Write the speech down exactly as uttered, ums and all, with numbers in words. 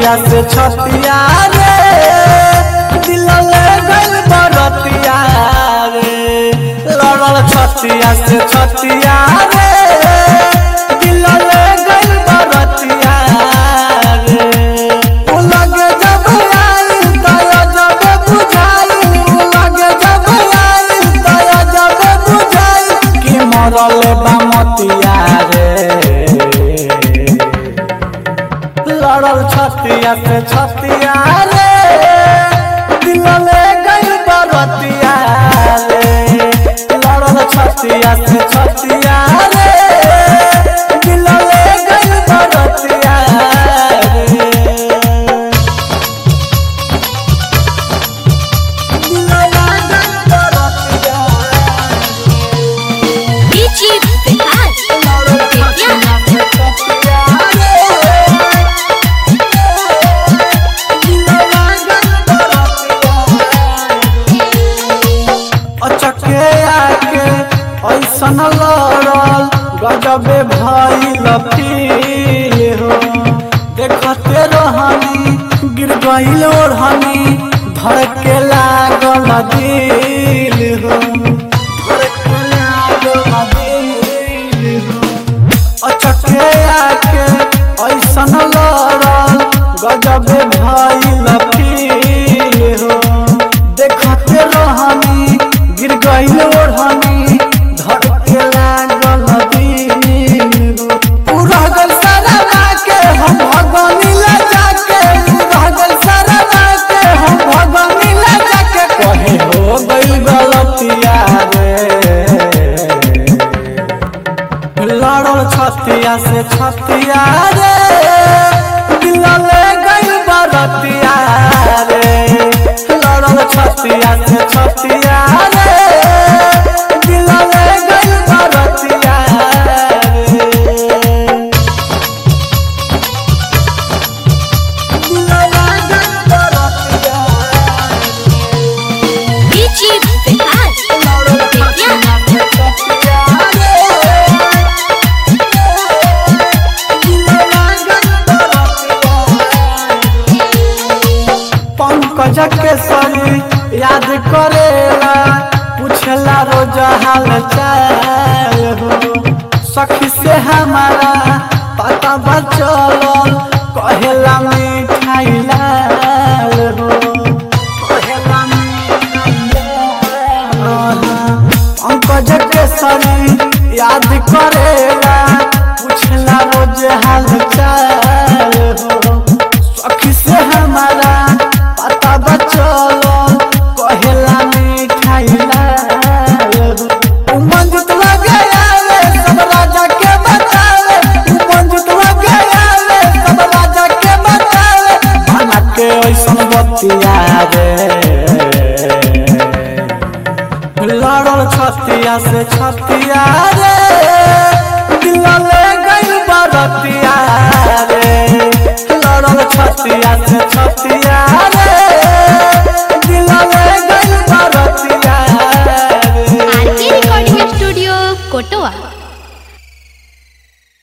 छतिया से छतिया रे दिल ले गइल बरतिया रे लड़ल छतिया से छतिया रे दिल ले गइल बरतिया रे उ लगे जब आई तया जब बुझाई उ लगे जब आई तया जब बुझाई कि मरल बा मतिया रे लड़ल छतिया से छतिया रे दिल ले गइल बरतिया रे लड़ल छतिया से छतिया रे दिल ले गइल बरतिया रे दिल ले गइल बरतिया डीजे विकास बेतिया ऐसन लड़ल गजबे भइल फील हो देखते रहनी गिर गइल ओढ़नी धड़के लागल दिल हो धड़के लागल दिल हो अचके आके ऐसन लड़ल गजबे भइल फील हो देखते रहनी गिर गइल ओढ़नी धड़के लागल दिल हो पूरा गल सारा के हम भगवानी ले जाके पूरा गल सारा के हम भगवानी ले जाके कहे हो गइल गलतिया रे लड़ल छतिया से छतिया रे दिल ले गइल बरतिया रे लड़ल छतिया से छतिया रे दिल ले गइल बरतिया रे दिल ले गइल बरतिया डीजे विकास बेतिया पंकज के सरी याद करेला पूछला रोज हाल चाल हो सखी से हमारा पता बचल कहेला मिठाई लाल हो कहेला मिठाई लाल पंकज के सरी याद करेला पूछला रोज हाल चाल हो सखी से हमारा पता बचल कहेला मिठाई लाल हो मंजित लगे आवे सब राजा के बतावे मंजित लगे आवे सब राजा के बतावे बना के ऐसन बतिया रे लड़ल छतिया से छतिया रे दिल ले गइल बरतिया रे लड़ल छतिया से छतिया रे दिल ले गइल बरतिया रे आरके रिकॉर्डिंग स्टूडियो कोटवा।